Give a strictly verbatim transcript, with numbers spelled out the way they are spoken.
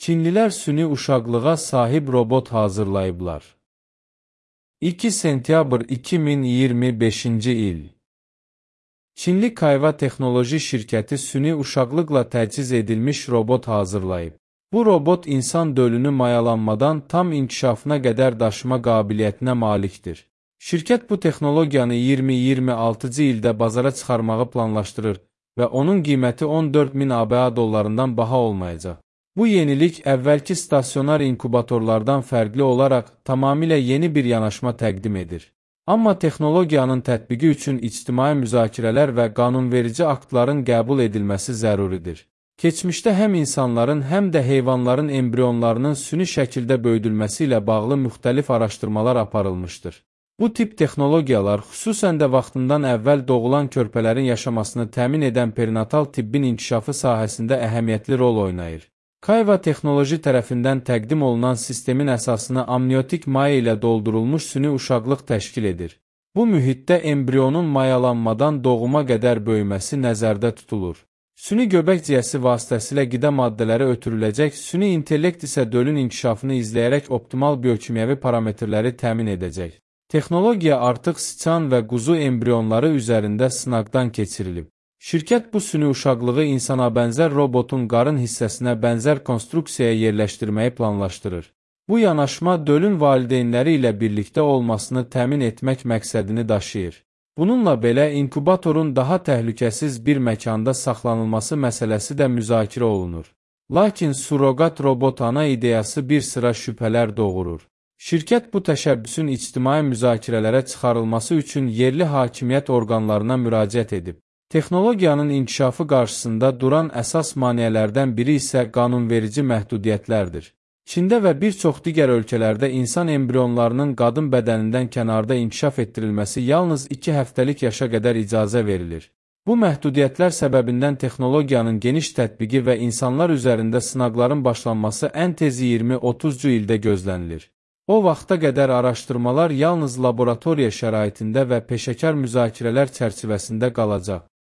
Çinlilər süni uşaqlığa sahib robot hazırlayıblar. iki sentyabr iki min iyirmi beşinci il. Çinli Kayva Texnoloji şirkəti süni uşaqlıqla təchiz edilmiş robot hazırlayıb. Bu robot insan dölünü mayalanmadan tam inkişafına qədər daşıma qabiliyyətinə malikdir. Şirkət bu texnologiyanı iyirmi iyirmi altıncı ildə bazara çıxarmağı planlaşdırır və onun qiyməti on dörd min ABŞ dollarından baha olmayacaq. Bu yenilik əvvəlki stasionar inkubatorlardan fərqli olaraq tamamilə yeni bir yanaşma təqdim edir. Amma texnologiyanın tətbiqi üçün ictimai müzakirələr və qanunverici aktların qəbul edilməsi zəruridir. Keçmişdə həm insanların, həm də heyvanların embrionlarının süni şəkildə böyüdülməsi ilə bağlı müxtəlif araşdırmalar aparılmışdır. Bu tip texnologiyalar xüsusən də vaxtından əvvəl doğulan körpələrin yaşamasını təmin edən perinatal tibbin inkişafı sahəsində əhəmiyyətli rol oynayır. Kayva Texnoloji tərəfindən təqdim olunan sistemin əsasını amniotik maya ilə doldurulmuş süni uşaqlıq təşkil edir. Bu mühitdə embrionun mayalanmadan doğuma qədər böyüməsi nəzərdə tutulur. Süni göbək ciyəsi vasitəsilə qida maddələri ötürüləcək, süni intellekt isə dölün inkişafını izləyərək optimal biokimyəvi parametrləri təmin edəcək. Texnologiya artıq siçan və quzu embrionları üzərində sınaqdan keçirilib. Şirkət bu süni uşaqlığı insana bənzər robotun qarın hissəsinə bənzər konstruksiyaya yerləşdirməyi planlaşdırır. Bu yanaşma dölün valideynləri ilə birlikdə olmasını təmin etmək məqsədini daşıyır. Bununla belə inkubatorun daha təhlükəsiz bir məkanda saxlanılması məsələsi də müzakirə olunur. Lakin surroqat robot ana ideyası bir sıra şübhələr doğurur. Şirkət bu təşəbbüsün ictimai müzakirələrə çıxarılması üçün yerli hakimiyyət orqanlarına müraciət edib. Texnologiyanın inkişafı qarşısında duran əsas maneələrdən biri isə qanunverici məhdudiyyətlərdir. Çində və bir çox digər ölkələrdə insan embrionlarının qadın bədənindən kənarda inkişaf etdirilməsi yalnız iki həftəlik yaşa qədər icazə verilir. Bu məhdudiyyətlər səbəbindən texnologiyanın geniş tətbiqi və insanlar üzərində sınaqların başlanması ən tez iyirmi otuzcu ildə gözlənilir. O vaxta qədər araşdırmalar yalnız laboratoriya şəraitində və peşəkar müzakirələr çərçivəsində qalacaq.